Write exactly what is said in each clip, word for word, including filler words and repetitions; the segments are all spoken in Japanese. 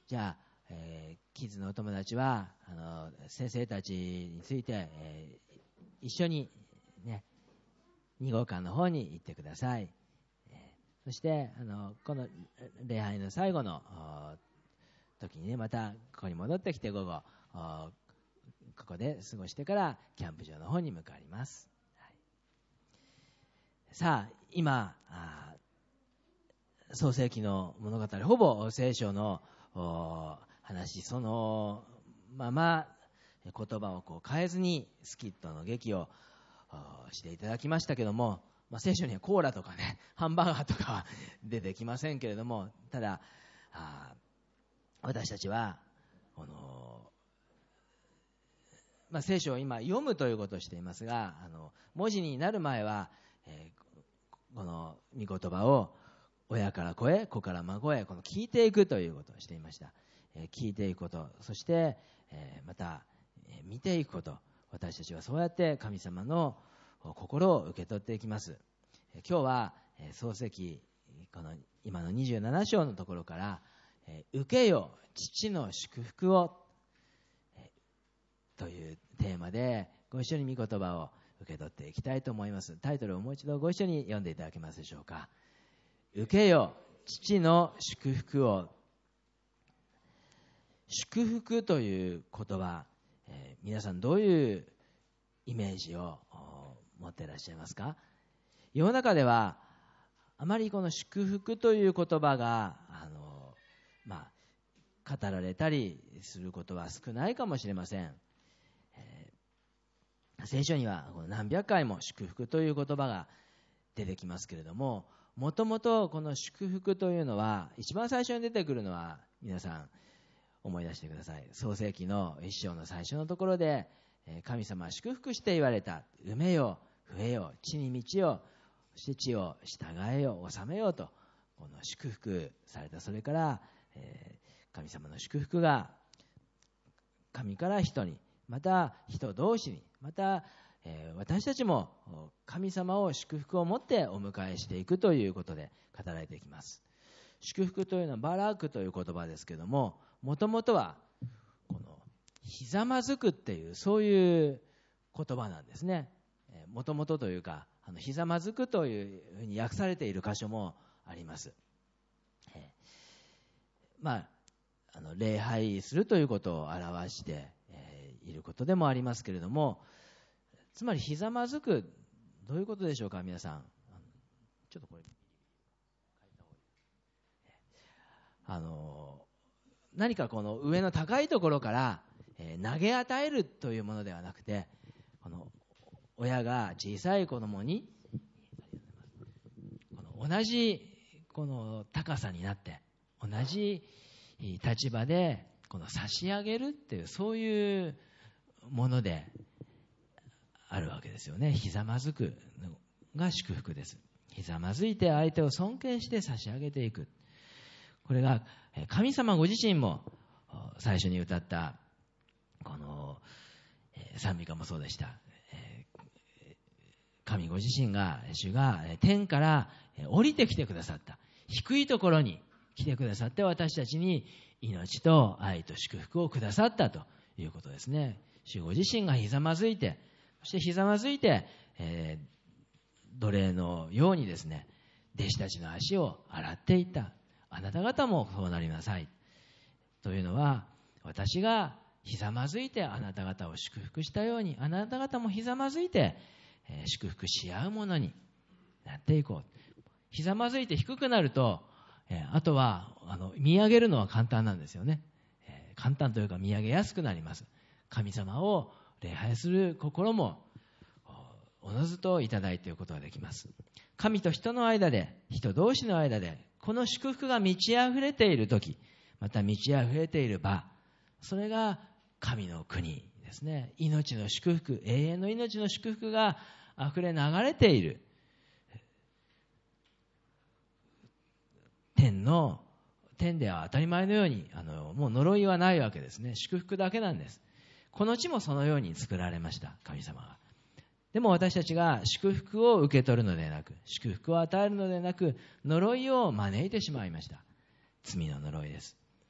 じゃあ、えー、キッズのお友達はあの先生たちについて、えー、一緒にねに号館の方に行ってください。えー、そしてあのこの礼拝の最後の時にね、またここに戻ってきて午後ここで過ごしてからキャンプ場の方に向かいます。はい、さあ今あ創世記の物語、ほぼ聖書の話そのまま言葉をこう変えずにスキットの劇をしていただきましたけども、まあ、聖書にはコーラとかねハンバーガーとかは出てきませんけれども、ただあ私たちはこの、まあ、聖書を今読むということをしていますが、あの文字になる前は、えー、この御言葉を親から子へ子から孫へこの聞いていくということをしていました。えー、聞いていくこと、そして、えー、また、えー、見ていくこと、私たちはそうやって神様の心を受け取っていきます。えー、今日は、えー、創世記この今のにじゅうなな章のところからえー、受けよ父の祝福を、えー、というテーマでご一緒に御言葉を受け取っていきたいと思います。タイトルをもう一度ご一緒に読んでいただけますでしょうか。受けよ父の祝福を。祝福という言葉、えー、皆さんどういうイメージを持っていらっしゃいますか。世の中ではあまりこの祝福という言葉があのまあ、語られたりすることは少ないかもしれません。えー、聖書には何百回も祝福という言葉が出てきますけれども、もともとこの祝福というのは一番最初に出てくるのは皆さん思い出してください。創世記の一章の最初のところで、神様は祝福して言われた。産めよ増えよ地に満ちよ、そして地を従えよ治めよと、この祝福された。それから神様の祝福が神から人に、また人同士に、また私たちも神様を祝福を持ってお迎えしていくということで語られていきます。祝福というのはバラクという言葉ですけども、もともとはこのひざまずくっていうそういう言葉なんですね。もともとというかあのひざまずくというふうに訳されている箇所もあります。まあ、あの礼拝するということを表して、えー、いることでもありますけれども、つまりひざまずくどういうことでしょうか。皆さんちょっとこれあの何かこの上の高いところから、えー、投げ与えるというものではなくて、この親が小さい子供にこの同じこの高さになって同じ立場でこの差し上げるっていうそういうものであるわけですよね。ひざまずくが祝福です。ひざまずいて相手を尊敬して差し上げていく。これが神様ご自身も最初に歌ったこの賛美歌もそうでした。神ご自身が主が天から降りてきてくださった。低いところに来てくださって私たちに命と愛と祝福をくださったということですね。主ご自身がひざまずいて、そしてひざまずいて、えー、奴隷のようにですね弟子たちの足を洗っていった。あなた方もそうなりなさいというのは、私がひざまずいてあなた方を祝福したように、あなた方もひざまずいて、えー、祝福し合うものになっていこう。ひざまずいて低くなると、えー、あとはあの見上げるのは簡単なんですよね。えー、簡単というか見上げやすくなります。神様を礼拝する心もおのずといただいていくことができます。神と人の間で、人同士の間でこの祝福が満ち溢れているとき、また満ち溢れている場、それが神の国ですね。命の祝福、永遠の命の祝福があふれ流れている天の天では当たり前のようにあのもう呪いはないわけですね。祝福だけなんです。この地もそのように作られました、神様が。でも私たちが祝福を受け取るのでなく、祝福を与えるのでなく、呪いを招いてしまいました。罪の呪いです。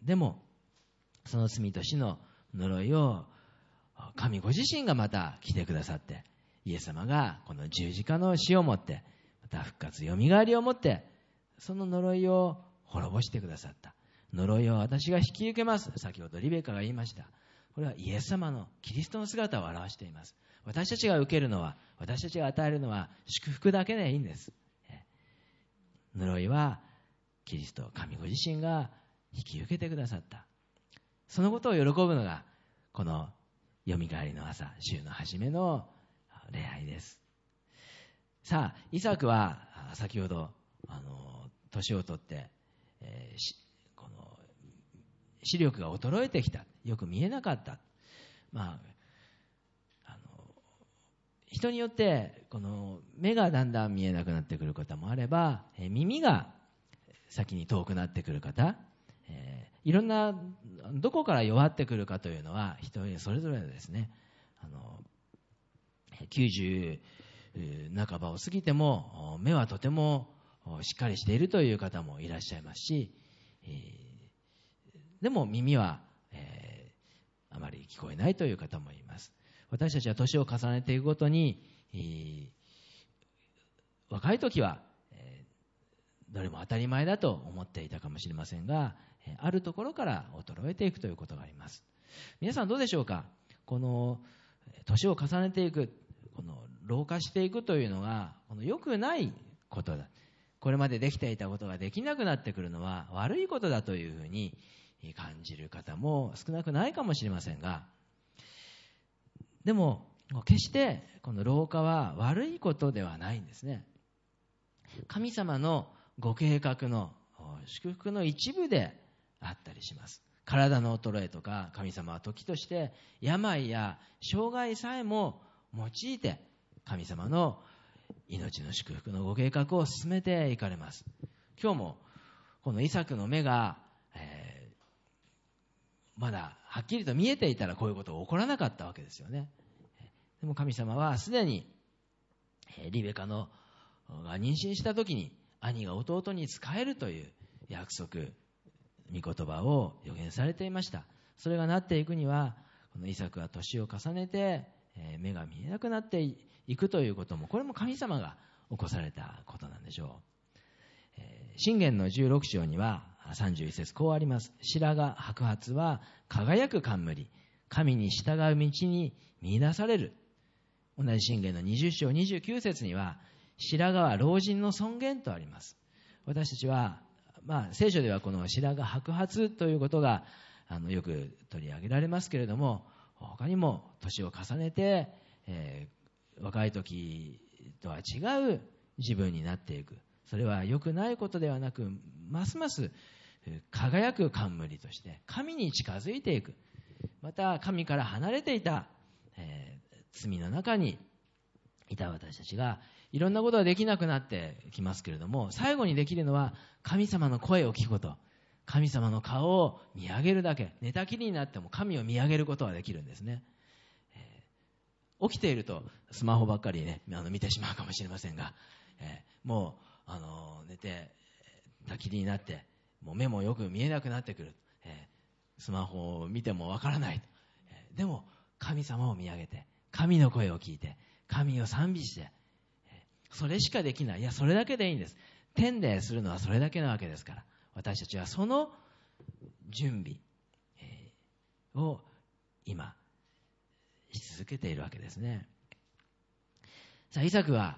でもその罪と死の呪いを神ご自身がまた来てくださって、イエス様がこの十字架の死をもって、また復活よみがえりをもって、その呪いを滅ぼしてくださった。呪いを私が引き受けます。先ほどリベカが言いました。これはイエス様のキリストの姿を表しています。私たちが受けるのは、私たちが与えるのは祝福だけでいいんです。呪いはキリスト、神ご自身が引き受けてくださった。そのことを喜ぶのがこのよみがえりの朝、週の初めの礼拝です。さあ、イサクは先ほどあの年を取って、えー、この視力が衰えてきた、よく見えなかった。まあ、あの人によってこの目がだんだん見えなくなってくる方もあれば、えー、耳が先に遠くなってくる方、えー、いろんなどこから弱ってくるかというのは人それぞれですね。あのきゅうじゅう半ばを過ぎても目はとてもしっかりしているという方もいらっしゃいますし、えー、でも耳は、えー、あまり聞こえないという方もいます。私たちは年を重ねていくごとに、えー、若い時は、えー、どれも当たり前だと思っていたかもしれませんが、あるところから衰えていくということがあります。皆さんどうでしょうか。この年を重ねていく、この老化していくというのがこの良くないことだ。これまでできていたことができなくなってくるのは悪いことだというふうに感じる方も少なくないかもしれませんが、でも決してこの老化は悪いことではないんですね。神様のご計画の祝福の一部であったりします。体の衰えとか、神様は時として病や障害さえも用いて神様の命の祝福のご計画を進めていかれます。今日もこのイサクの目が、えー、まだはっきりと見えていたらこういうことが起こらなかったわけですよね。でも神様はすでにリベカのが妊娠した時に兄が弟に仕えるという約束、御言葉を予言されていました。それがなっていくには、このイサクは年を重ねて目が見えなくなっていくということも、これも神様が起こされたことなんでしょう。箴言のじゅうろく章にはさんじゅういち節こうあります。白髪白髪は輝く冠、神に従う道に見出される。同じ箴言のにじゅう章にじゅうきゅう節には白髪は老人の尊厳とあります。私たちは、まあ、聖書ではこの白髪白髪ということがあのよく取り上げられますけれども、他にも年を重ねて、えー、若い時とは違う自分になっていく。それは良くないことではなく、ますます輝く冠として神に近づいていく。また神から離れていた、えー、罪の中にいた私たちがいろんなことができなくなってきますけれども、最後にできるのは神様の声を聞くこと、神様の顔を見上げるだけ。寝たきりになっても神を見上げることはできるんですね。えー、起きているとスマホばっかりね、あの見てしまうかもしれませんが、えー、もう、あのー、寝てたきりになってもう目もよく見えなくなってくる、えー、スマホを見てもわからない、えー、でも神様を見上げて神の声を聞いて神を賛美して、それしかできない。いや、それだけでいいんです。天でするのはそれだけなわけですから、私たちはその準備を今し続けているわけですね。さあ、イサクは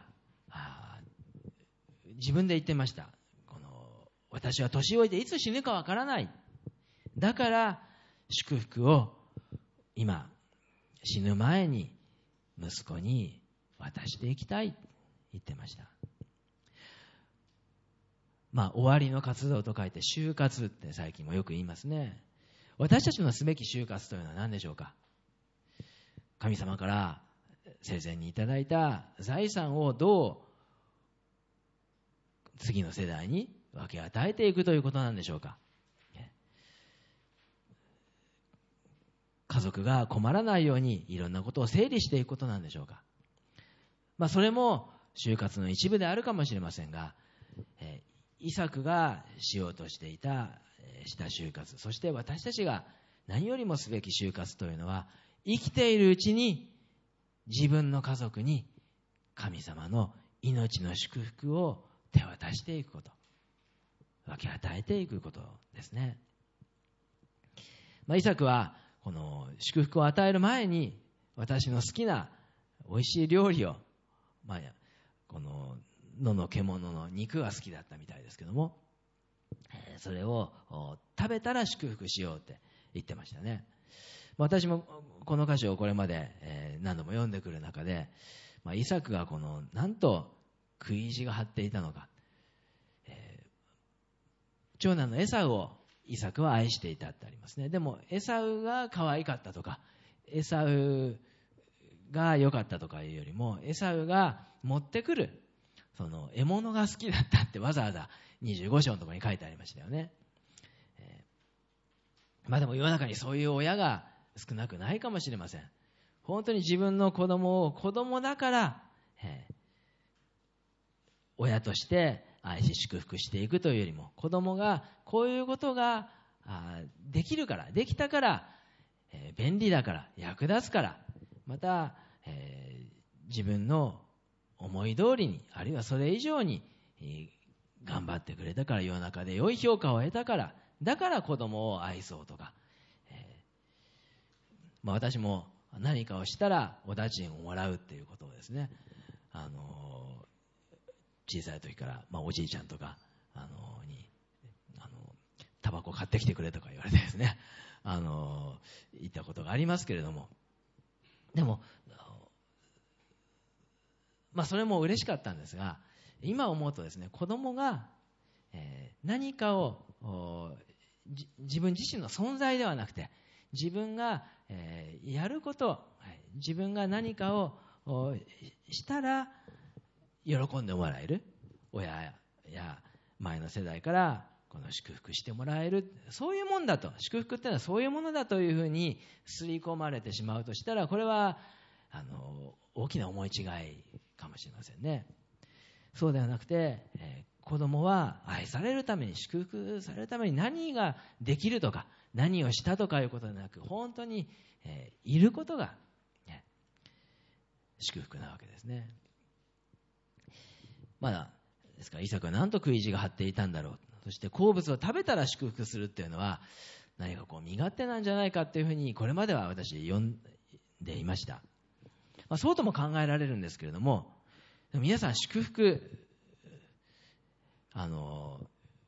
自分で言ってました。この私は年老いていつ死ぬかわからない。だから祝福を今死ぬ前に息子に渡していきたい言ってました。まあ終わりの活動と書いて終活って最近もよく言いますね。私たちのすべき終活というのは何でしょうか。神様から生前にいただいた財産をどう次の世代に分け与えていくということなんでしょうか。家族が困らないようにいろんなことを整理していくことなんでしょうか。まあ、それも終活の一部であるかもしれませんが、えー、イサクがしようとしていた、えー、 した就活、そして私たちが何よりもすべき就活というのは、生きているうちに自分の家族に神様の命の祝福を手渡していくこと、分け与えていくことですね。まあ、イサクはこの祝福を与える前に、私の好きな美味しい料理を、まあ、この野の獣の肉が好きだったみたいですけども、それを食べたら祝福しようって言ってましたね。私もこの箇所をこれまで何度も読んでくる中で、まあ、イサクがこのなんと食い意地が張っていたのか、えー、長男のエサウをイサクは愛していたってありますね。でもエサウが可愛かったとか、エサウが良かったとかいうよりも、エサウが持ってくるその獲物が好きだったってわざわざにじゅうご章のところに書いてありましたよね。えー、まあでも世の中にそういう親が少なくないかもしれません。本当に自分の子供を子供だから、えー、親として愛し祝福していくというよりも、子供がこういうことがあできるから、できたから、えー、便利だから、役立つから、また、えー、自分の思い通りに、あるいはそれ以上に、えー、頑張ってくれたから、世の中で良い評価を得たから、だから子供を愛そうとか、えーまあ、私も何かをしたらお駄賃をもらうっていうことをですね、あのー、小さい時から、まあ、おじいちゃんとか、あのー、にあのー、タバコ買ってきてくれとか言われてですね、あのー、言ったことがありますけれども、でも、まあ、それも嬉しかったんですが、今思うとですね、子供が、えー、何かを自分自身の存在ではなくて、自分が、えー、やること、自分が何かをしたら喜んでもらえる、親や前の世代からこの祝福してもらえる、そういうもんだと、祝福っていうのはそういうものだというふうに刷り込まれてしまうとしたら、これはあの大きな思い違いかもしれませんね。そうではなくて、えー、子供は愛されるために、祝福されるために何ができるとか何をしたとかいうことではなく、本当に、えー、いることが、ね、祝福なわけですね。まだですからイサクは何と食い意地が張っていたんだろう。そして好物を食べたら祝福するっていうのは何かこう身勝手なんじゃないかっていうふうに、これまでは私読んでいました。まあ、そうとも考えられるんですけれども、でも皆さん祝福、あの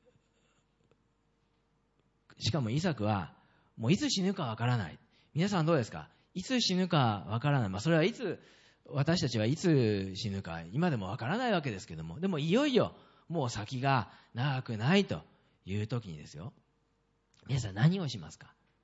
しかもイサクはもういつ死ぬかわからない。皆さんどうですか？いつ死ぬかわからない。まあ、それはいつ、私たちはいつ死ぬか今でもわからないわけですけども、でもいよいよもう先が長くないという時にですよ、皆さん何をしますか？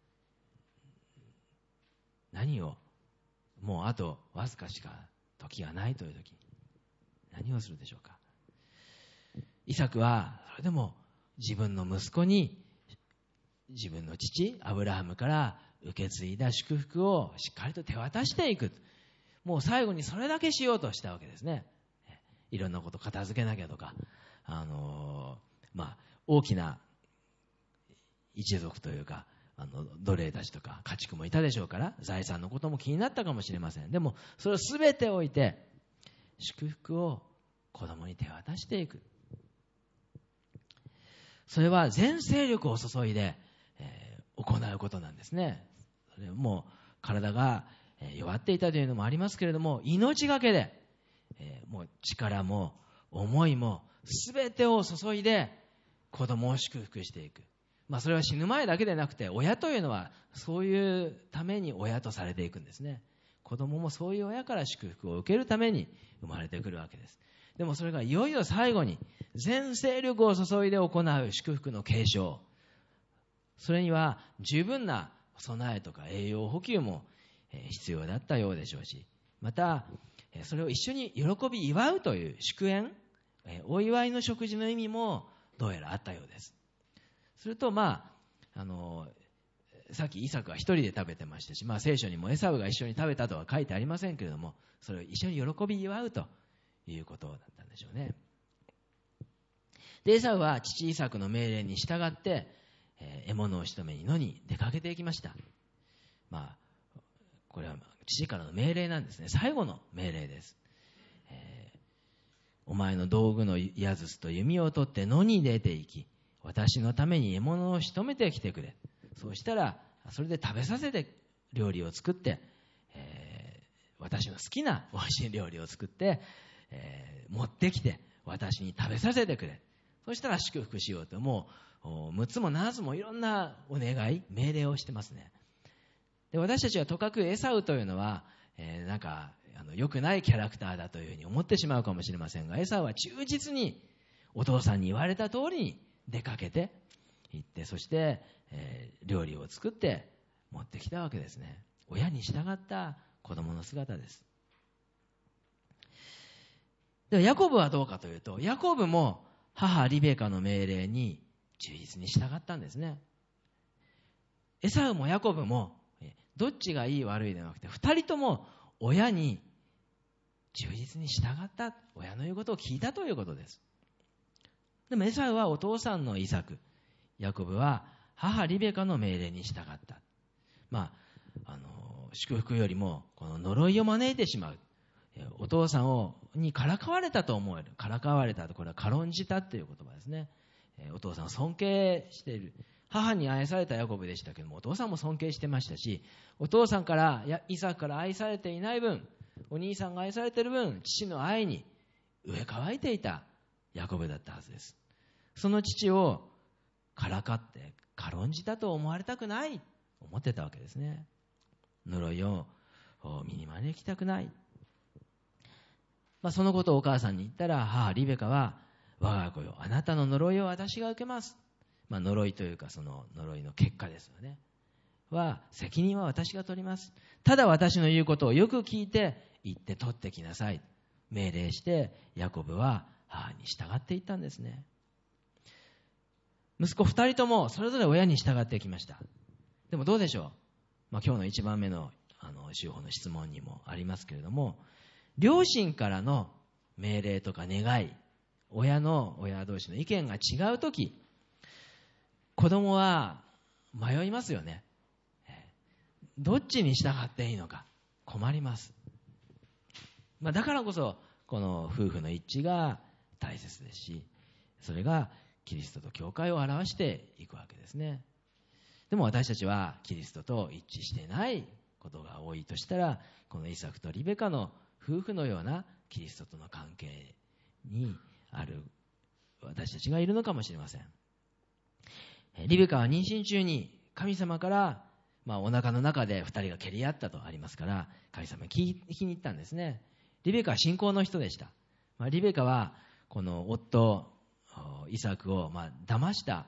何を、もうあとわずかしか時がないという時に何をするでしょうか？イサクはそれでも自分の息子に自分の父アブラハムから受け継いだ祝福をしっかりと手渡していく。もう最後にそれだけしようとしたわけですね。いろんなこと片付けなきゃとか、あのー、まあ大きな一族というか、あの奴隷たちとか家畜もいたでしょうから、財産のことも気になったかもしれません。でもそれを全て置いて祝福を子供に手渡していく。それは全精力を注いで、えー、行うことなんですね。それもう体が弱っていたというのもありますけれども、命がけで、えー、もう力も思いも全てを注いで子供を祝福していく。まあ、それは死ぬ前だけでなくて、親というのはそういうために親とされていくんですね。子供もそういう親から祝福を受けるために生まれてくるわけです。でもそれがいよいよ最後に全精力を注いで行う祝福の継承、それには十分な備えとか栄養補給も必要だったようでしょうし、またそれを一緒に喜び祝うという祝宴、お祝いの食事の意味もどうやらあったようです。すると、まあ、あのさっきイサクは一人で食べてましたし、まあ、聖書にもエサウが一緒に食べたとは書いてありませんけれども、それを一緒に喜び祝うということだったんでしょうね。でエサウは父イサクの命令に従って、ええー獲物を仕留めに野に出かけていきました。まあ、これは父からの命令なんですね。最後の命令です。えー、お前の道具の矢筒と弓を取って野に出て行き、私のために獲物を仕留めてきてくれ。そうしたら、それで食べさせて料理を作って、えー、私の好きな美味しい料理を作って、えー、持ってきて私に食べさせてくれ。そしたら祝福しようと、もうむつもななつもいろんなお願い、命令をしてますね。で、私たちはとかくエサウというのは、えー、なんかあの良くないキャラクターだというふうに思ってしまうかもしれませんが、エサウは忠実にお父さんに言われた通りに出かけて行って、そして、えー、料理を作って持ってきたわけですね。親に従った子供の姿です。ではヤコブはどうかというと、ヤコブも母リベカの命令に忠実に従ったんですね。エサウもヤコブもどっちがいい悪いではなくて、二人とも親に忠実に従った、親の言うことを聞いたということです。でもエサウはお父さんのイサク、ヤコブは母リベカの命令に従った。まあ、あの祝福よりもこの呪いを招いてしまう、お父さんをにからかわれたと思える、からかわれたと、これは軽んじたという言葉ですね。お父さんを尊敬している、母に愛されたヤコブでしたけども、お父さんも尊敬してましたし、お父さんからイサクから愛されていない分、お兄さんが愛されている分、父の愛に飢え渇いていたヤコブだったはずです。その父をからかって軽んじたと思われたくない、思ってたわけですね。呪いを身に招きたくない。まあ、そのことをお母さんに言ったら、母リベカは、我が子よ、あなたの呪いを私が受けます。まあ、呪いというかその呪いの結果ですよね。は責任は私が取ります。ただ私の言うことをよく聞いて行って取ってきなさい、命令してヤコブは母に従っていったんですね。息子二人ともそれぞれ親に従ってきました。でもどうでしょう、まあ、今日の一番目のあの修法の質問にもありますけれども、両親からの命令とか願い、親の親同士の意見が違うとき、子供は迷いますよね。どっちに従っていいのか困ります。まあ、だからこそこの夫婦の一致が大切ですし、それがキリストと教会を表していくわけですね。でも私たちはキリストと一致していないことが多いとしたら、このイサクとリベカの夫婦のようなキリストとの関係にある私たちがいるのかもしれません。リベカは妊娠中に神様から、まあ、お腹の中で二人が蹴り合ったとありますから、神様に聞きに行ったんですね。リベカは信仰の人でした。まあ、リベカはこの夫イサクをまあ騙した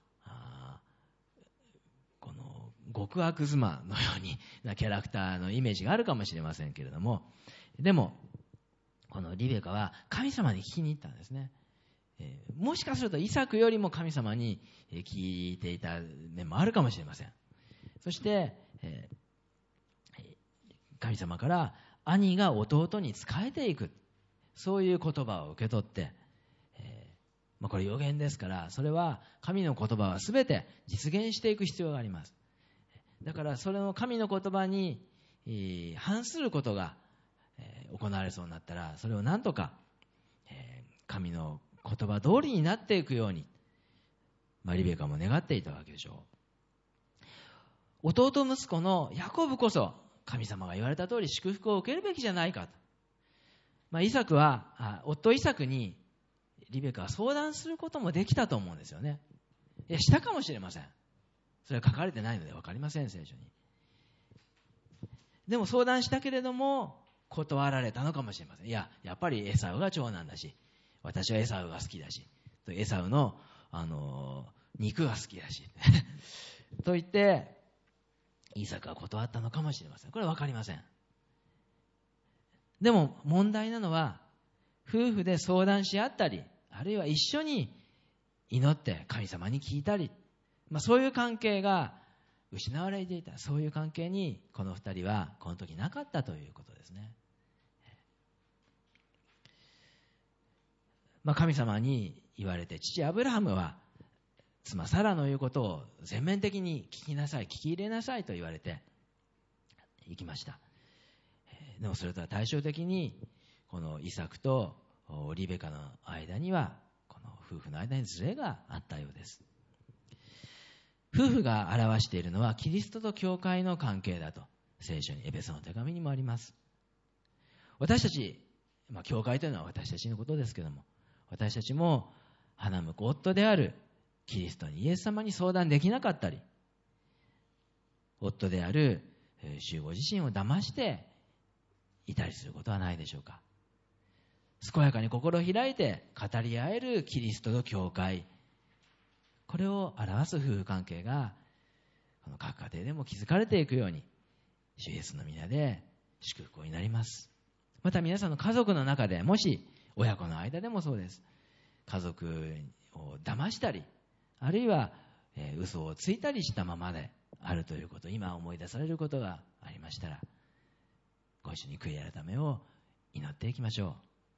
この極悪妻のようになキャラクターのイメージがあるかもしれませんけれども、でもこのリベカは神様に聞きに行ったんですね。えー、もしかするとイサクよりも神様に聞いていた面もあるかもしれません。そして、えー、神様から兄が弟に仕えていく、そういう言葉を受け取って、えーまあ、これ予言ですから、それは神の言葉は全て実現していく必要があります。だからそれの神の言葉に、えー、反することが、えー、行われそうになったら、それを何とか、えー、神の言葉通りになっていくように、まあ、リベカも願っていたわけでしょう。弟息子のヤコブこそ神様が言われた通り祝福を受けるべきじゃないかと、まあ、イサクはあ夫イサクにリベカは相談することもできたと思うんですよね。いや、したかもしれません。それは書かれてないので分かりません、聖書に。でも相談したけれども断られたのかもしれません。いや、やっぱりエサウが長男だし、私はエサウが好きだし、エサウの、あのー、肉が好きだしと言ってイサクは断ったのかもしれません。これは分かりません。でも問題なのは、夫婦で相談し合ったり、あるいは一緒に祈って神様に聞いたり、まあ、そういう関係が失われていた。そういう関係にこの二人はこの時なかったということですね。まあ、神様に言われて、父アブラハムは妻サラの言うことを全面的に聞きなさい、聞き入れなさいと言われて行きました。でもそれとは対照的に、このイサクとリベカの間には、この夫婦の間にズレがあったようです。夫婦が表しているのはキリストと教会の関係だと、聖書に、エペソの手紙にもあります。私たち、まあ、教会というのは私たちのことですけども、私たちも花婿夫であるキリストに、イエス様に相談できなかったり、夫である主ご自身を騙していたりすることはないでしょうか。健やかに心を開いて語り合えるキリストと教会、これを表す夫婦関係がこの各家庭でも築かれていくように、主イエスの皆で祝福を祈ります。また皆さんの家族の中で、もし親子の間でもそうです、家族を騙したり、あるいは、えー、嘘をついたりしたままであるということ、今思い出されることがありましたら、ご一緒に悔い改めを祈っていきましょう。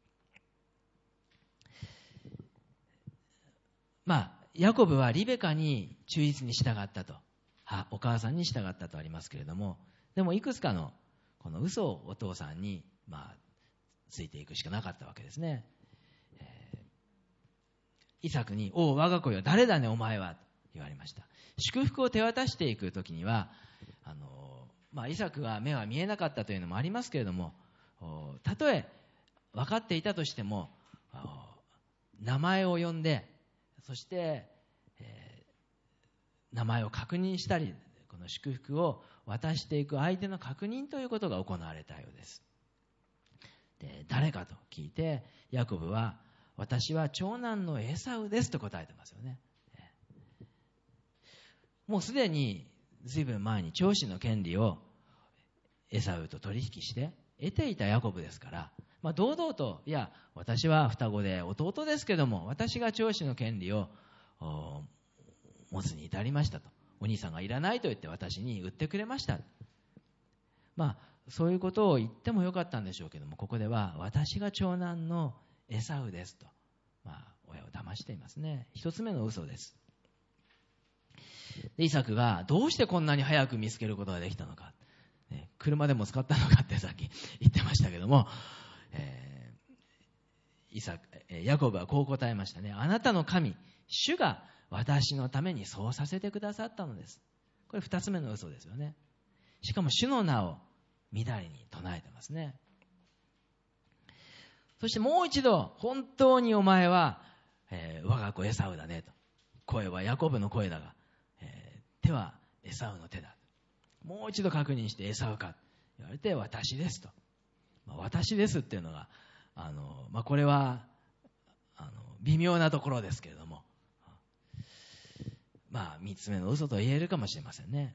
まあヤコブはリベカに忠実に従ったと、お母さんに従ったとありますけれども、でもいくつかのこの嘘をお父さんにまあついていくしかなかったわけですね。えー、イサクに、おう我が子よ、誰だねお前はと言われました。祝福を手渡していくときには、あの、まあ、イサクが目は見えなかったというのもありますけれども、たとえ分かっていたとしても、名前を呼んで、そして、えー、名前を確認したり、この祝福を渡していく相手の確認ということが行われたようです。で、誰かと聞いて、ヤコブは、私は長男のエサウですと答えてますよね。もうすでに随分前に長子の権利をエサウと取引して得ていたヤコブですから、まあ、堂々と、いや私は双子で弟ですけども、私が長子の権利を持つに至りましたと、お兄さんがいらないと言って私に売ってくれました。まあそういうことを言ってもよかったんでしょうけども、ここでは私が長男のエサウですと、まあ、親を騙していますね。一つ目の嘘です。でイサクがどうしてこんなに早く見つけることができたのか、ね、車でも使ったのかってさっき言ってましたけども、えー、イサクヤコブはこう答えましたね。あなたの神主が私のためにそうさせてくださったのです。これ二つ目の嘘ですよね。しかも主の名をみだりに唱えてますね。そしてもう一度、本当にお前は、えー、我が子エサウだねと、声はヤコブの声だが、えー、手はエサウの手だ、もう一度確認して、エサウか言われて、私ですと、まあ、私ですっていうのがあの、まあ、これはあの微妙なところですけれども、まあ三つ目の嘘と言えるかもしれませんね。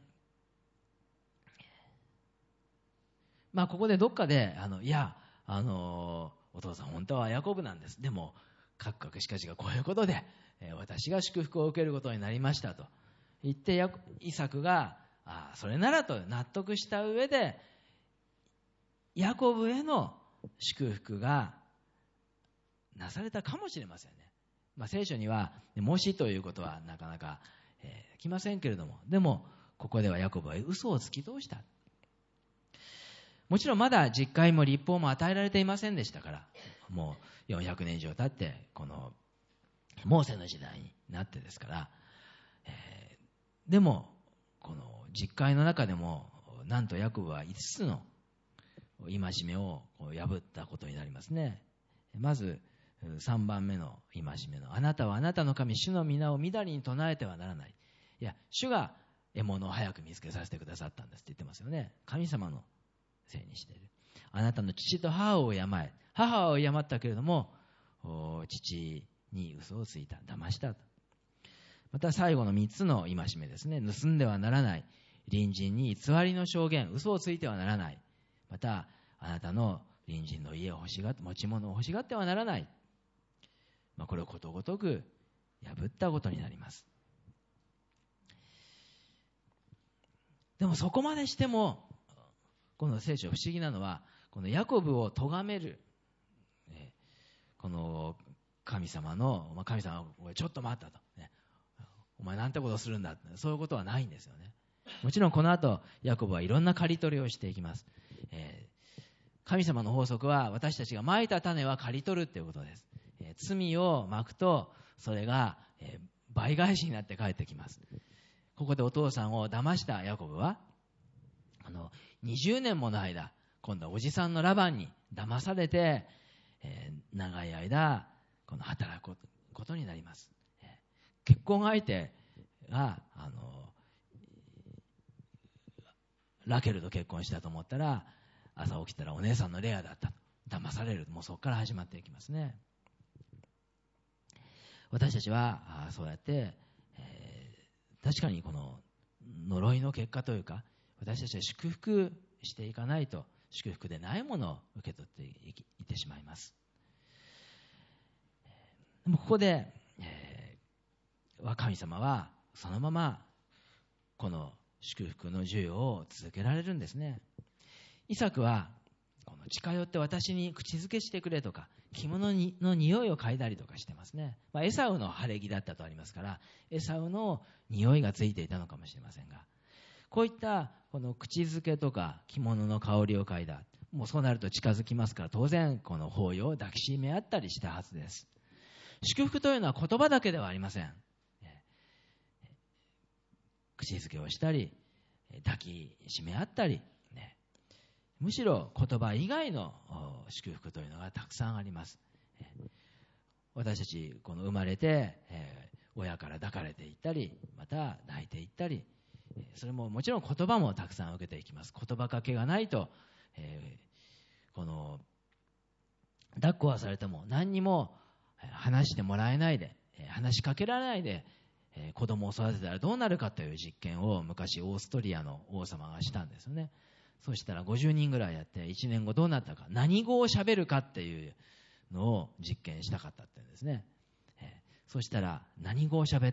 まあここでどっかであのいやあのお父さん本当はヤコブなんです、でもカクカクしかしがこういうことで、えー、私が祝福を受けることになりましたと言ってヤコイサクがあそれならと納得した上でヤコブへの祝福がなされたかもしれませんね。まあ、聖書にはもしということはなかなか、えー、来ませんけれども、でもここではヤコブは嘘を突き通した。もちろんまだ実戒も律法も与えられていませんでしたから、もうよんひゃくねん以上経ってこのモーセの時代になってですから、えー、でもこの実戒の中でもなんとヤコブはいつつの戒めを破ったことになりますね。まずさんばんめの戒めの、あなたはあなたの神主の皆をみだりに唱えてはならない。いや主が獲物を早く見つけさせてくださったんですって言ってますよね。神様のせいにしている。あなたの父と母を敬え。母を敬ったけれども父に嘘をついた、騙したと。また最後のみっつの戒めですね。盗んではならない。隣人に偽りの証言、嘘をついてはならない。またあなたの隣人の家を欲しがって持ち物を欲しがってはならない。まあ、これをことごとく破ったことになります。でもそこまでしてもこの聖書不思議なのは、このヤコブを咎めるこの神様の、まあ、神様はちょっと待ったと、ね、 お前なんてことするんだ、そういうことはないんですよね。もちろんこの後ヤコブはいろんな刈り取りをしていきます。えー、神様の法則は私たちがまいた種は刈り取るということです。えー、罪をまくとそれが、えー、倍返しになって帰ってきます。ここでお父さんを騙したヤコブはあのにじゅうねんもの間、今度はおじさんのラバンに騙されて、えー、長い間この働くことになります。えー、結婚相手があのラケルと結婚したと思ったら、朝起きたらお姉さんのレアだったと騙される。もうそこから始まっていきますね。私たちはあそうやって、えー、確かにこの呪いの結果というか、私たちは祝福していかないと祝福でないものを受け取っていってしまいます。でもここで、えー、神様はそのままこの祝福の授与を続けられるんですね。イサクはこの近寄って私に口づけしてくれとか着物の匂いを嗅いだりとかしてますね。まあ、エサウの晴れ着だったとありますから、エサウの匂いがついていたのかもしれませんが、こういったこの口づけとか着物の香りを嗅いだ、もうそうなると近づきますから、当然この抱擁を抱きしめ合ったりしたはずです。祝福というのは言葉だけではありません。口づけをしたり抱きしめ合ったり、ね、むしろ言葉以外の祝福というのがたくさんあります。私たちこの生まれて、えー、親から抱かれていったり、また抱いていったり、それももちろん言葉もたくさん受けていきます。言葉かけがないと、えー、この抱っこはされても何にも話してもらえないで、話しかけられないで子供を育てたらどうなるかという実験を昔オーストリアの王様がしたんですよね。そうしたらごじゅうにんぐらいやっていちねんごどうなったか、何語を喋るかっていうのを実験したかったって言うんですね。えー、そうしたら何語を喋った、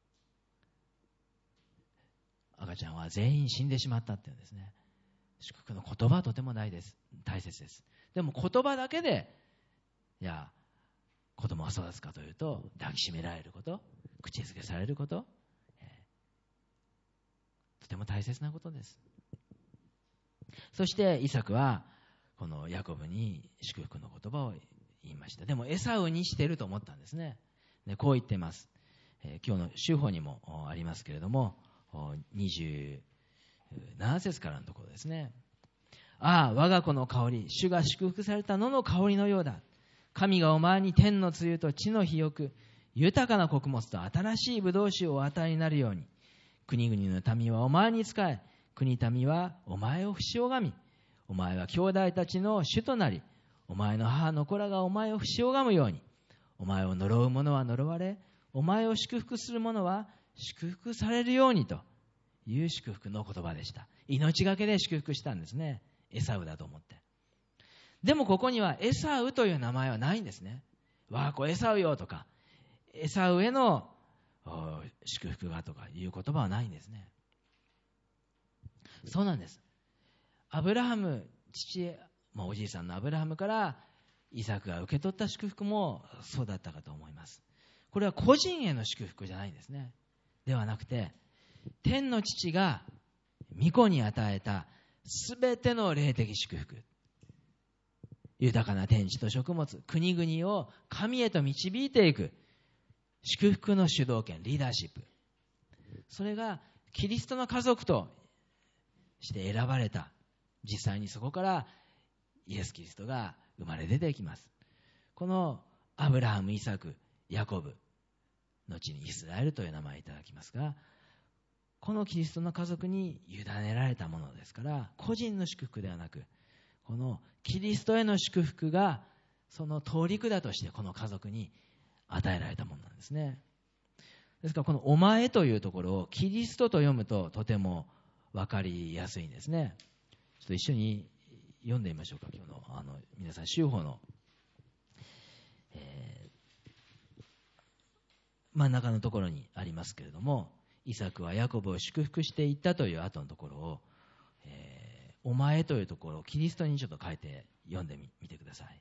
赤ちゃんは全員死んでしまったって言うんですね。祝福の言葉はとても大です大切です。でも言葉だけでいや子供を育つかというと、抱きしめられること、口づけされること、えー、とても大切なことです。そしてイサクはこのヤコブに祝福の言葉を言いました。でもエサウにしていると思ったんですね。でこう言っています。えー、今日の週報にもありますけれども、にじゅうなな節からのところですね。ああ、我が子の香り、主が祝福された野の香りのようだ。神がお前に天の露と地の肥沃、豊かな穀物と新しいブドウ酒をお与えになるように、国々の民はお前に仕え、国民はお前を不死拝み、お前は兄弟たちの主となり、お前の母の子らがお前を不死拝むように、お前を呪う者は呪われ、お前を祝福する者は祝福されるようにという祝福の言葉でした。命がけで祝福したんですね。エサウだと思って。でもここにはエサウという名前はないんですね。わあ、こうエサウよとか、エサウへの祝福がとかいう言葉はないんですね。そうなんです。アブラハム、父、まあ、おじいさんのアブラハムからイサクが受け取った祝福もそうだったかと思います。これは個人への祝福じゃないんですね。ではなくて、天の父が御子に与えたすべての霊的祝福、豊かな天地と食物、国々を神へと導いていく祝福の主導権、リーダーシップ、それがキリストの家族として選ばれた。実際にそこからイエス・キリストが生まれ出てきます。このアブラハム、イサク、ヤコブ、後にイスラエルという名前をいただきますが、このキリストの家族に委ねられたものですから、個人の祝福ではなく、このキリストへの祝福がその通り管としてこの家族に与えられたものなんですね。ですからこのお前というところをキリストと読むととても分かりやすいんですね。ちょっと一緒に読んでみましょうか。今日のあの皆さん週報の、えー、真ん中のところにありますけれども、イサクはヤコブを祝福していったという後のところを、えー、お前というところをキリストにちょっと変えて読んでみてください。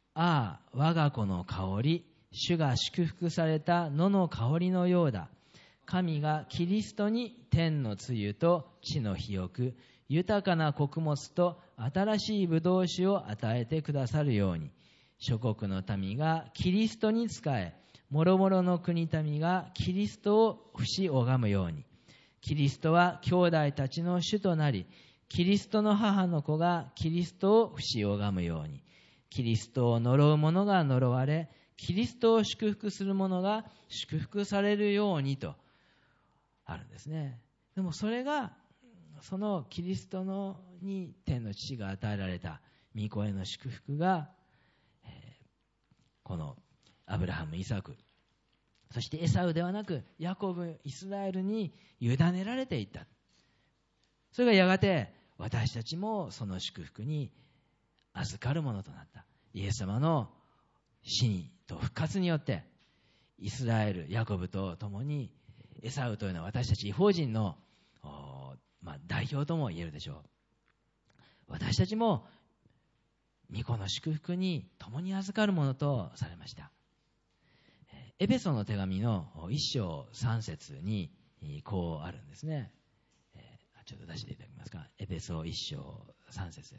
ああ、我が子の香り、主が祝福された野の香りのようだ。 神がキリストに天の露ゆと地の肥沃、豊かな穀物と新しいブドウ酒を与えてくださるように、諸国の民がキリストに仕え、もろもろの国民がキリストを不死拝むように、キリストは兄弟たちの主となり、キリストの母の子がキリストを不死拝むように、キリストを呪う者が呪われ、キリストを祝福する者が祝福されるようにとあるんですね。でもそれがそのキリストのに天の父が与えられた御子への祝福が、えー、このアブラハム、イサク、そしてエサウではなくヤコブ、イスラエルに委ねられていった。それがやがて私たちもその祝福に預かるものとなった。イエス様の死にと復活によってイスラエル、ヤコブと共にエサウというのは私たち異邦人の、まあ、代表とも言えるでしょう。私たちも御子の祝福に共に預かるものとされました。エペソの手紙の一章三節にこうあるんですね。ちょっと出していただけますか。エペソ一章三節です。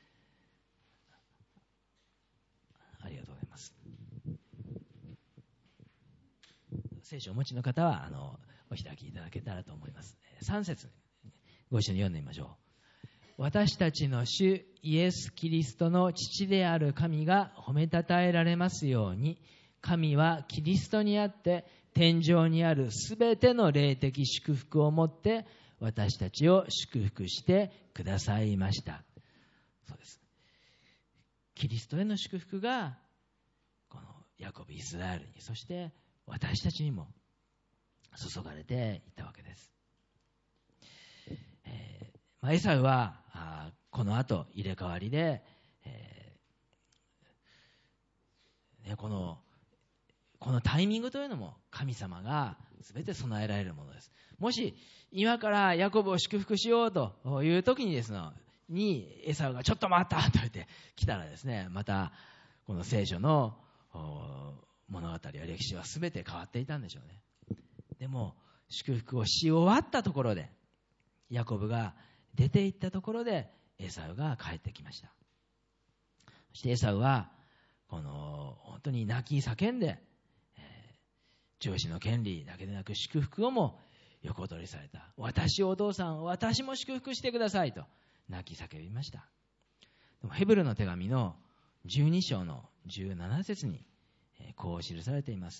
ありがとうございます。聖書をお持ちの方はあのお開きいただけたらと思います。さん節ご一緒に読んでみましょう。私たちの主イエス・キリストの父である神が褒めたたえられますように、神はキリストにあって天上にあるすべての霊的祝福をもって私たちを祝福してくださいました。そうです。キリストへの祝福がこのヤコブ、イスラエルに、そして私たちにも注がれていたわけです。えーまあ、エサウはあこの後入れ替わりで、えーね、このこのタイミングというのも神様が全て備えられるものです。もし今からヤコブを祝福しようという時にですね、にエサウがちょっと待ったと言って来たらですね、またこの聖書の物語や歴史は全て変わっていたんでしょうね。でも祝福をし終わったところで、ヤコブが出て行ったところでエサウが帰ってきました。そしてエサウはこの本当に泣き叫んで、長子の権利だけでなく祝福をも横取りされた。私をお父さん、私も祝福してくださいと泣き叫びました。でもヘブルの手紙のじゅうに章のじゅうなな節にこう記されています。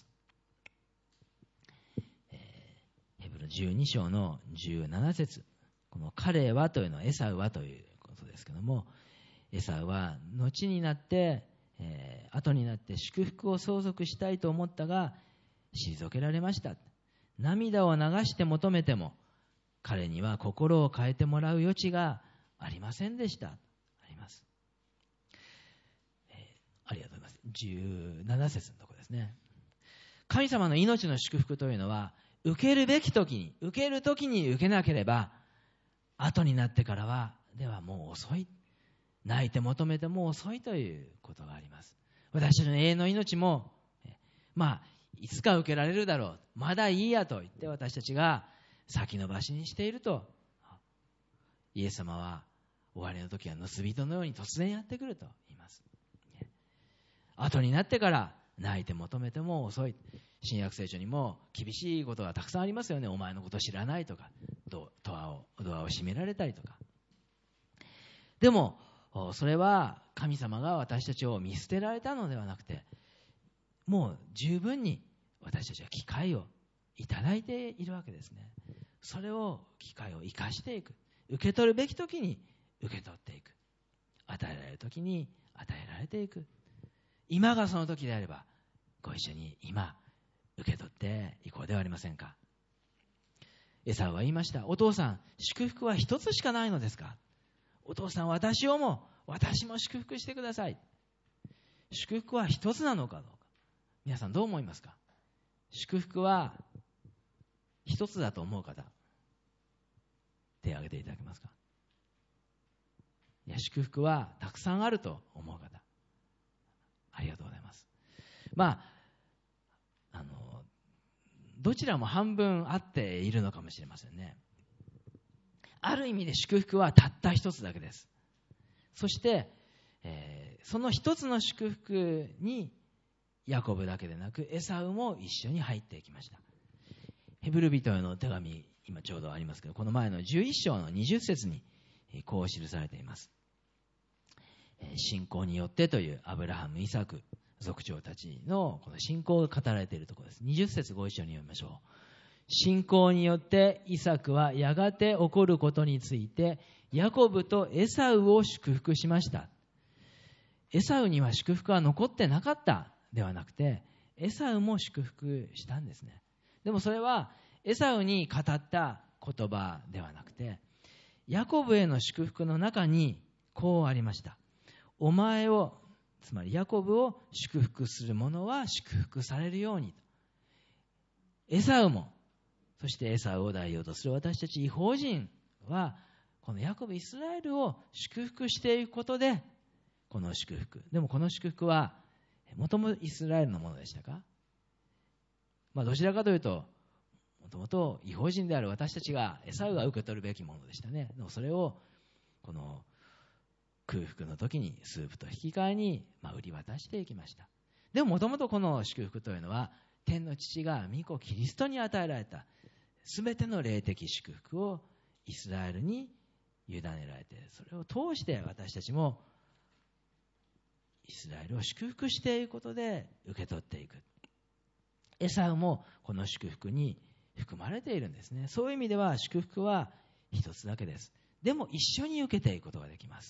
ヘブルじゅうに章のじゅうなな節、この彼はというのはエサウはということですけども、エサウは後になって、えー、後になって祝福を相続したいと思ったが退けられました。涙を流して求めても彼には心を変えてもらう余地がありませんでした。あります。えー、ありがとうございます。じゅうなな節のところですね。神様の命の祝福というのは受けるべき時に、受ける時に受けなければ後になってからはではもう遅い、泣いて求めても遅いということがあります。私たちの永遠の命もまあいつか受けられるだろう、まだいいやと言って私たちが先延ばしにしていると、イエス様は終わりの時は盗人のように突然やってくると言います。後になってから泣いて求めても遅い。新約聖書にも厳しいことがたくさんありますよね。お前のこと知らないとか、ドアをドアを閉められたりとか。でもそれは神様が私たちを見捨てられたのではなくて、もう十分に私たちは機会をいただいているわけですね。それを機会を生かしていく、受け取るべき時に受け取っていく、与えられる時に与えられていく。今がその時であればご一緒に今受け取っていこうではありませんか。エサウは言いました。お父さん、祝福は一つしかないのですか。お父さん、私をも私も祝福してください。祝福は一つなのかどうか、皆さんどう思いますか。祝福は一つだと思う方、手を挙げていただけますか。いや、祝福はたくさんあると思う方、ありがとうございます。まああのどちらも半分合っているのかもしれませんね。ある意味で祝福はたった一つだけです。そして、えー、その一つの祝福にヤコブだけでなくエサウも一緒に入っていきました。ヘブル人への手紙、今ちょうどありますけど、この前のじゅういっ章のにじゅっ節にこう記されています。信仰によってというアブラハム、イサク族長たちのこの信仰が語られているところです。にじゅっ節ご一緒に読みましょう。信仰によってイサクはやがて起こることについてヤコブとエサウを祝福しました。エサウには祝福は残ってなかったではなくて、エサウも祝福したんですね。でもそれはエサウに語った言葉ではなくて、ヤコブへの祝福の中にこうありました。お前を、つまりヤコブを祝福する者は祝福されるように。エサウも、そしてエサウを代表とする私たち異邦人は、このヤコブ、イスラエルを祝福していくことで、この祝福。でもこの祝福は、もともとイスラエルのものでしたか？まあどちらかというと、もともと異邦人である私たちが、エサウが受け取るべきものでしたね。でもそれを、この空腹の時にスープと引き換えに、まあ、売り渡していきました。でももともとこの祝福というのは、天の父が御子キリストに与えられたすべての霊的祝福をイスラエルに委ねられて、それを通して私たちもイスラエルを祝福していくことで受け取っていく。エサウもこの祝福に含まれているんですね。そういう意味では祝福は一つだけです。でも一緒に受けていくことができます。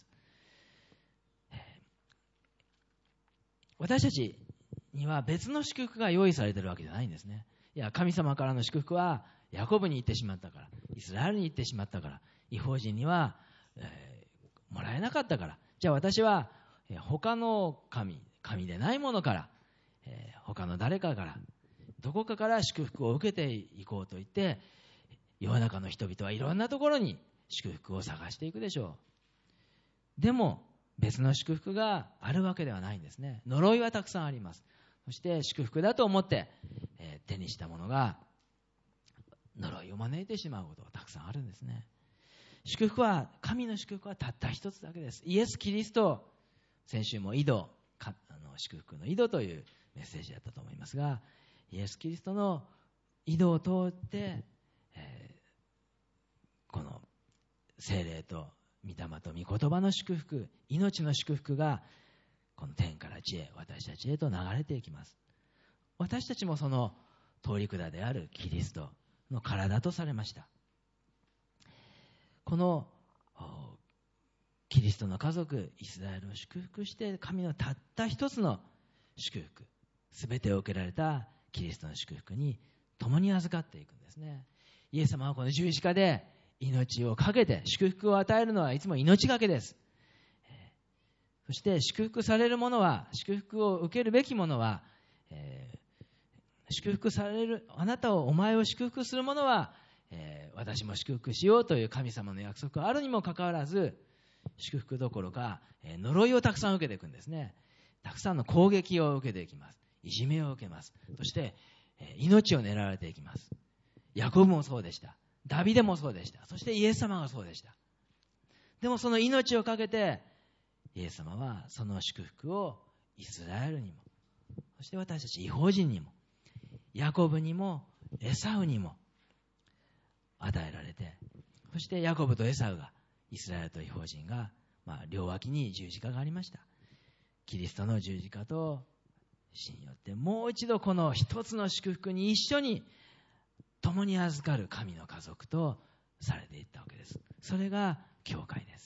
私たちには別の祝福が用意されているわけじゃないんですね。いや、神様からの祝福はヤコブに行ってしまったから、イスラエルに行ってしまったから、異邦人には、えー、もらえなかったから、じゃあ私は、えー、他の神、神でないものから、えー、他の誰かから、どこかから祝福を受けていこうと言って、世の中の人々はいろんなところに祝福を探していくでしょう。でも別の祝福があるわけではないんですね。呪いはたくさんあります。そして祝福だと思って、えー、手にしたものが呪いを招いてしまうことがたくさんあるんですね。祝福は、神の祝福はたった一つだけです。イエス・キリスト、先週も井戸、あの祝福の井戸というメッセージだったと思いますが、イエス・キリストの井戸を通って、えー、この聖霊と御霊と御言葉の祝福、命の祝福がこの天から地へ、私たちへと流れていきます。私たちもその通り管であるキリストの体とされました。このキリストの家族イスラエルを祝福して神のたった一つの祝福、すべてを受けられたキリストの祝福に共に預かっていくんですね。イエス様はこの十字架で命をかけて祝福を与えるのはいつも命がけです。そして祝福されるものは、祝福を受けるべきものは、えー、祝福される、あなたを、お前を祝福するものは、えー、私も祝福しようという神様の約束があるにもかかわらず、祝福どころか、えー、呪いをたくさん受けていくんですね。たくさんの攻撃を受けていきます。いじめを受けます。そして、えー、命を狙われていきます。ヤコブもそうでした。ダビデもそうでした。そしてイエス様がそうでした。でもその命をかけて、イエス様はその祝福をイスラエルにも、そして私たち異邦人にも、ヤコブにもエサウにも与えられて、そしてヤコブとエサウが、イスラエルと異邦人が、まあ、両脇に十字架がありました。キリストの十字架と死によってもう一度この一つの祝福に一緒に共に預かる神の家族とされていったわけです。それが教会です。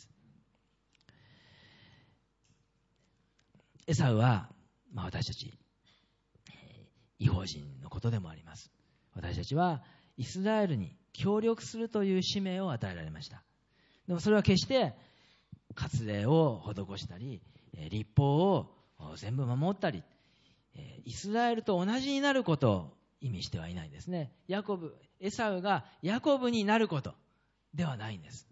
エサウは、まあ、私たち、えー、異邦人のことでもあります。私たちはイスラエルに協力するという使命を与えられました。でもそれは決して割礼を施したり、律法を全部守ったり、イスラエルと同じになることを意味してはいないんですね。ヤコブ、エサウがヤコブになることではないんです。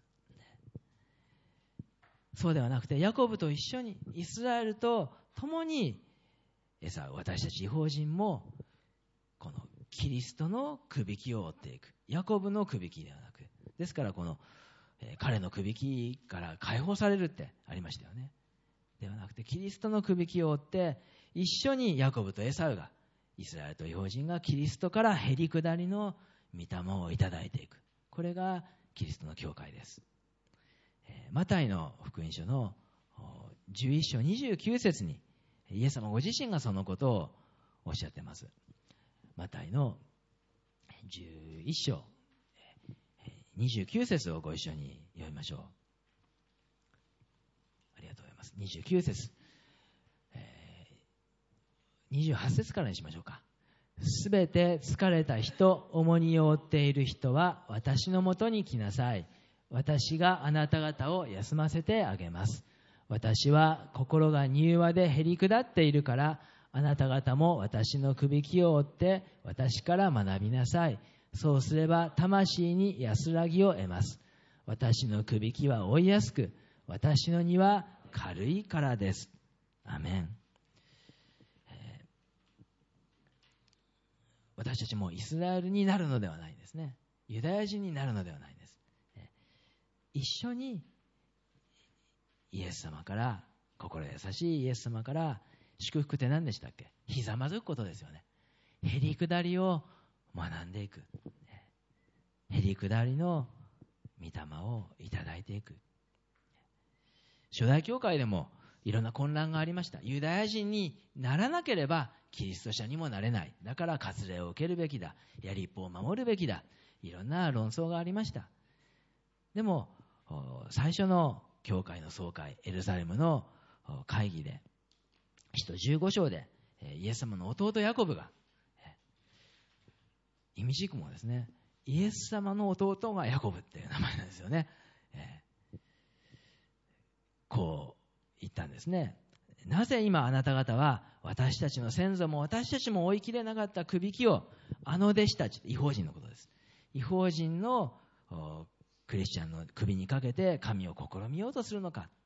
そうではなくて、ヤコブと一緒に、イスラエルと共に、エサウ、私たち異邦人もこのキリストのくびきを追っていく。ヤコブのくびきではなく、ですからこの、えー、彼のくびきから解放されるってありましたよね。ではなくて、キリストのくびきを追って一緒にヤコブとエサウが、イスラエルと異邦人がキリストからへりくだりの御霊をいただいていく。これがキリストの教会です。えー、マタイの福音書のじゅういっ章にじゅうきゅう節にイエス様ご自身がそのことをおっしゃっています。マタイのじゅういっ章にじゅうきゅう節をご一緒に読みましょう。ありがとうございます。にじゅうきゅう節、えー、にじゅうはち節からにしましょうか。すべて疲れた人、重荷を負っている人は私のもとに来なさい。私があなた方を休ませてあげます。私は心が柔和でへりくだっているから、あなた方も私のくびきを追って私から学びなさい。そうすれば魂に安らぎを得ます。私のくびきは追いやすく、私の荷は軽いからです。アメン。えー、私たちもイスラエルになるのではないんですね。ユダヤ人になるのではないんです。えー、一緒にイエス様から、心優しいイエス様から祝福って何でしたっけ？ひざまずくことですよね。へりくだりを学んでいく。へりくだりの御霊をいただいていく。初代教会でもいろんな混乱がありました。ユダヤ人にならなければキリスト者にもなれない。だから割礼を受けるべきだ。や立法を守るべきだ。いろんな論争がありました。でも最初の教会の総会、エルサレムの会議で、使徒じゅうご章でイエス様の弟ヤコブが、意味軸もですね、イエス様の弟がヤコブっていう名前なんですよね。こう言ったんですね。なぜ今あなた方は私たちの先祖も私たちも追いきれなかったくびきをあの弟子たち、異邦人のことです。異邦人のクリスチャンの首にかけて神を試みようとするのか。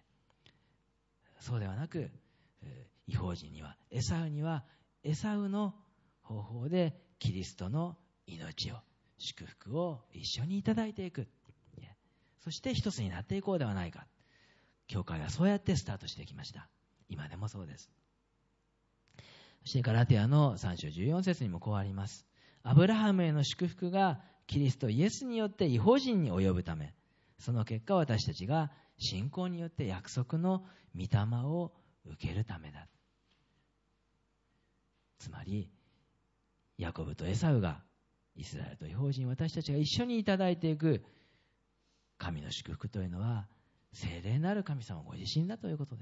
そうではなく、異邦人には、エサウにはエサウの方法でキリストの命を、祝福を一緒にいただいていく。そして一つになっていこうではないか。教会はそうやってスタートしてきました。今でもそうです。そしてガラテヤのさん章じゅうよん節にもこうあります。アブラハムへの祝福がキリストイエスによって異邦人に及ぶため、その結果私たちが信仰によって約束の御霊を受けるためだ。つまりヤコブとエサウがイスラエルと異邦人、私たちが一緒にいただいていく神の祝福というのは聖霊なる神様ご自身だということです。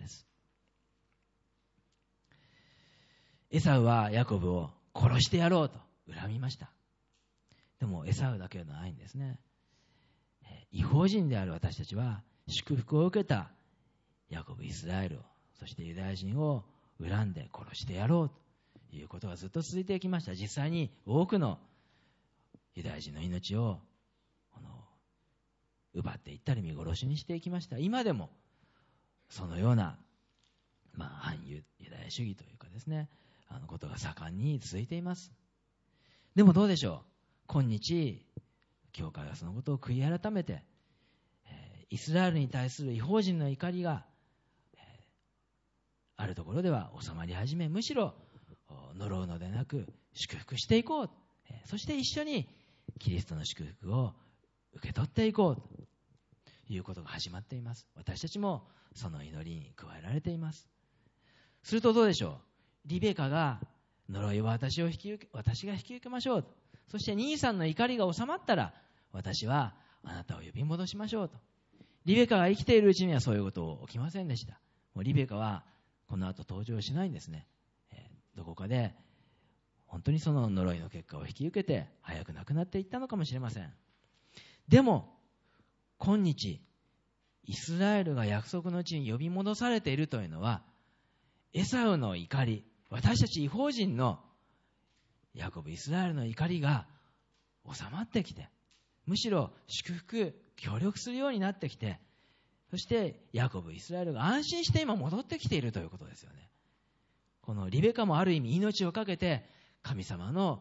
エサウはヤコブを殺してやろうと恨みました。でもエサウだけではないんですね。異邦人である私たちは祝福を受けたヤコブ、イスラエルを、そしてユダヤ人を恨んで殺してやろうということがずっと続いてきました。実際に多くのユダヤ人の命をこの奪っていったり見殺しにしていきました。今でもそのような、まあ、反ユダヤ主義というかですね、あのことが盛んに続いています。でもどうでしょう。今日教会はそのことを悔い改めて、えー、イスラエルに対する異邦人の怒りが、えー、あるところでは収まり始め、むしろ呪うのでなく祝福していこう、えー、そして一緒にキリストの祝福を受け取っていこうということが始まっています。私たちもその祈りに加えられています。するとどうでしょう。リベカが呪いは私を引き受け、私が引き受けましょうと。そして兄さんの怒りが収まったら私はあなたを呼び戻しましょうと。リベカが生きているうちにはそういうこと起きませんでした。もうリベカはこの後登場しないんですね。えー、どこかで本当にその呪いの結果を引き受けて早く亡くなっていったのかもしれません。でも今日イスラエルが約束の地に呼び戻されているというのは、エサウの怒り、私たち異邦人のヤコブ、イスラエルの怒りが収まってきて、むしろ祝福、協力するようになってきて、そしてヤコブ、イスラエルが安心して今戻ってきているということですよね。このリベカもある意味命をかけて神様の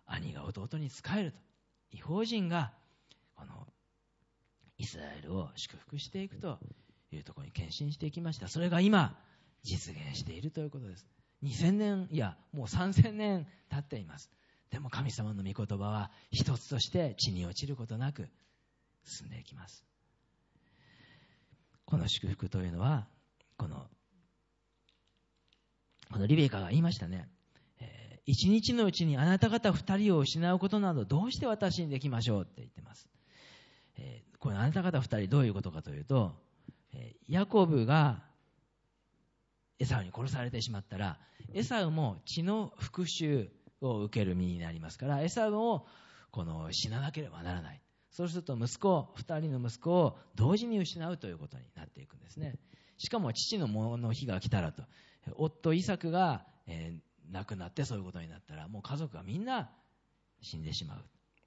兄が弟に仕えると、異邦人がこのイスラエルを祝福していくというところに献身していきました。それが今実現しているということです。にせんねん、いやもうさんぜんねん経っています。でも神様の御言葉は一つとして地に落ちることなく進んでいきます。この祝福というのは、このこのリベカが言いましたね。えー、一日のうちにあなた方二人を失うことなどどうして私にできましょうって言ってます。えー、このあなた方二人どういうことかというと、えー、ヤコブがエサウに殺されてしまったら、エサウも血の復讐を受ける身になりますから、エサウをこの死ななければならない。そうすると息子、二人の息子を同時に失うということになっていくんですね。しかも父のもの日が来たらと、夫イサクが、えー、亡くなってそういうことになったら、もう家族がみんな死んでしまう。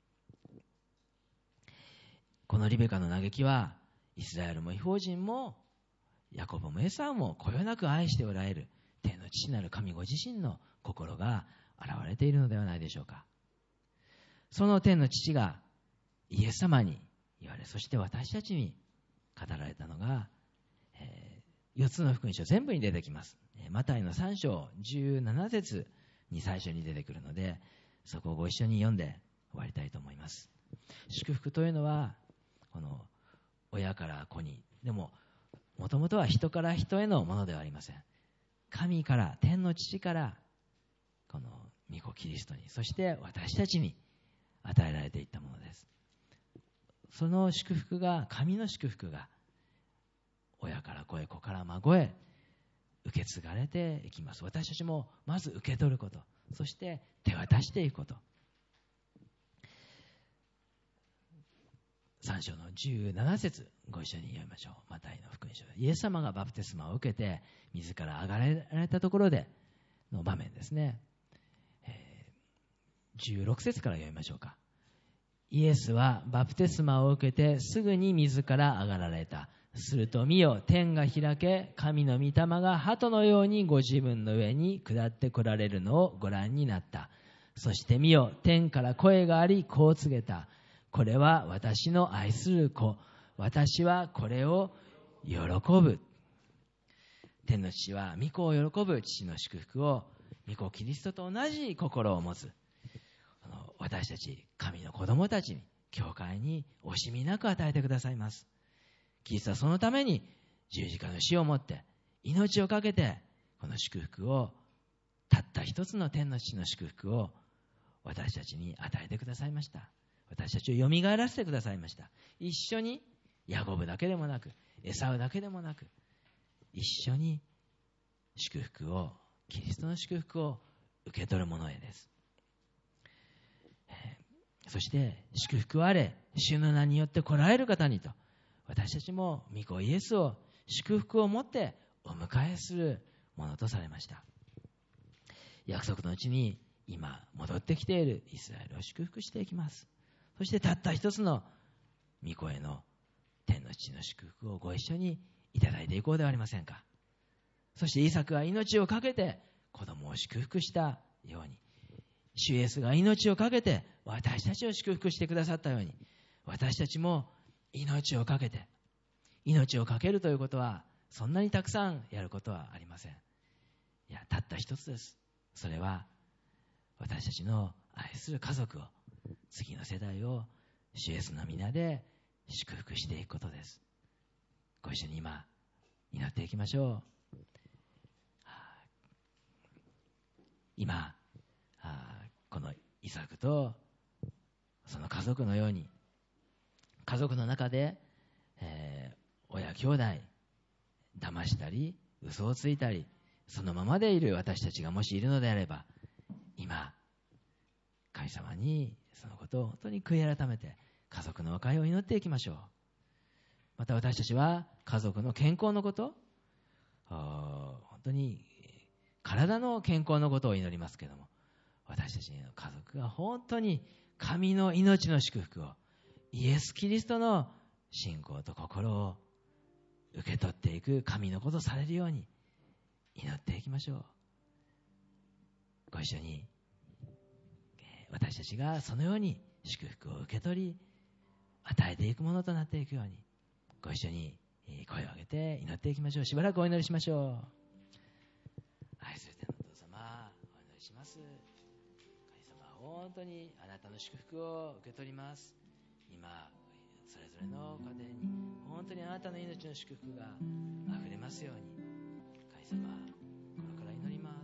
このリベカの嘆きは、イスラエルも異邦人もヤコブもエサウもこよなく愛しておられる天の父なる神ご自身の心が現れているのではないでしょうか。その天の父がイエス様に言われ、そして私たちに語られたのが、えー、よっつの福音書全部に出てきます。マタイのさん章じゅうなな節に最初に出てくるので、そこをご一緒に読んで終わりたいと思います。祝福というのは、この親から子に、でももともとは人から人へのものではありません。神から、天の父からこの御子キリストに、そして私たちに与えられていったものです。その祝福が、神の祝福が親から子へ、子から孫へ受け継がれていきます。私たちもまず受け取ること、そして手渡していくこと。さん章のじゅうなな節ご一緒に読みましょう。マタイの福音書、イエス様がバプテスマを受けて自ら上がられたところでの場面ですね。えー、じゅうろく節から読みましょうか。イエスはバプテスマを受けてすぐに自ら上がられた。すると見よ、天が開け、神の御霊が鳩のようにご自分の上に下って来られるのをご覧になった。そして見よ、天から声があり、こう告げた。これは私の愛する子。私はこれを喜ぶ。天の父は御子を喜ぶ父の祝福を、御子キリストと同じ心を持つ私たち神の子供たちに、教会に惜しみなく与えてくださいます。キリストはそのために十字架の死をもって命をかけて、この祝福を、たった一つの天の父の祝福を私たちに与えてくださいました。私たちをよみがえらせてくださいました。一緒にヤコブだけでもなく、エサウだけでもなく、一緒に祝福を、キリストの祝福を受け取るものへです。そして祝福あれ、主の名によって来られる方にと、私たちも御子イエスを祝福を持ってお迎えするものとされました。約束のうちに今戻ってきているイスラエルを祝福していきます。そしてたった一つの御子への天の父の祝福をご一緒にいただいていこうではありませんか。そしてイサクは命をかけて子供を祝福したように、主イエスが命をかけて私たちを祝福してくださったように、私たちも命をかけて、命をかけるということはそんなにたくさんやることはありません。いや、たった一つです。それは私たちの愛する家族を、次の世代を主イエスの皆で祝福していくことです。ご一緒に今祈っていきましょう。今このイサクとその家族のように、家族の中で、えー、親兄弟騙したり嘘をついたり、そのままでいる私たちがもしいるのであれば、今神様にそのことを本当に悔い改めて家族の和解を祈っていきましょう。また私たちは家族の健康のこと、本当に体の健康のことを祈りますけれども、私たちの家族が本当に神の命の祝福を、イエス・キリストの信仰と心を受け取っていく神のことをされるように祈っていきましょう。ご一緒に私たちがそのように祝福を受け取り、与えていくものとなっていくように、ご一緒に声を上げて祈っていきましょう。しばらくお祈りしましょう。愛する天のお父様、お祈りします。神様、本当にあなたの祝福を受け取ります。今それぞれの家庭に本当にあなたの命の祝福があふれますように、神様、心から祈ります。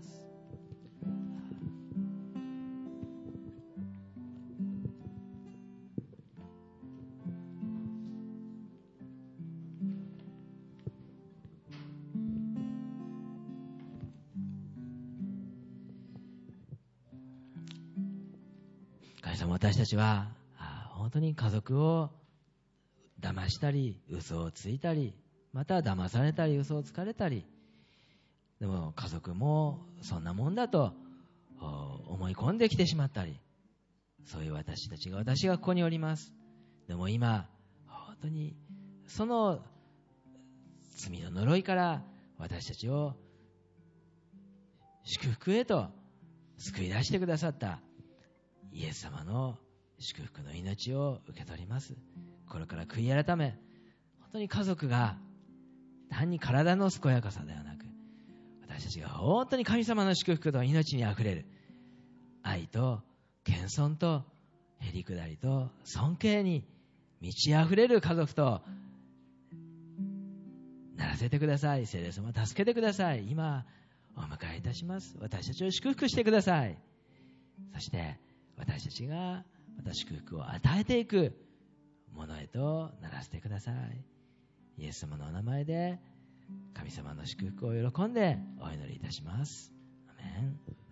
神様、私たちは本当に家族を騙したり嘘をついたり、また騙されたり嘘をつかれたり、でも家族もそんなもんだと思い込んできてしまったり、そういう私たちが私がここにおります。でも今本当にその罪の呪いから私たちを祝福へと救い出してくださったイエス様の祝福の命を受け取ります。これから悔い改め、本当に家族が単に体の健やかさではなく、私たちが本当に神様の祝福と命にあふれる愛と謙遜とへりくだりと尊敬に満ちあふれる家族とならせてください。聖霊様、助けてください。今お迎えいたします。私たちを祝福してください。そして私たちがまた祝福を与えていくものへとならせてください。イエス様のお名前で神様の祝福を喜んでお祈りいたします。アメン。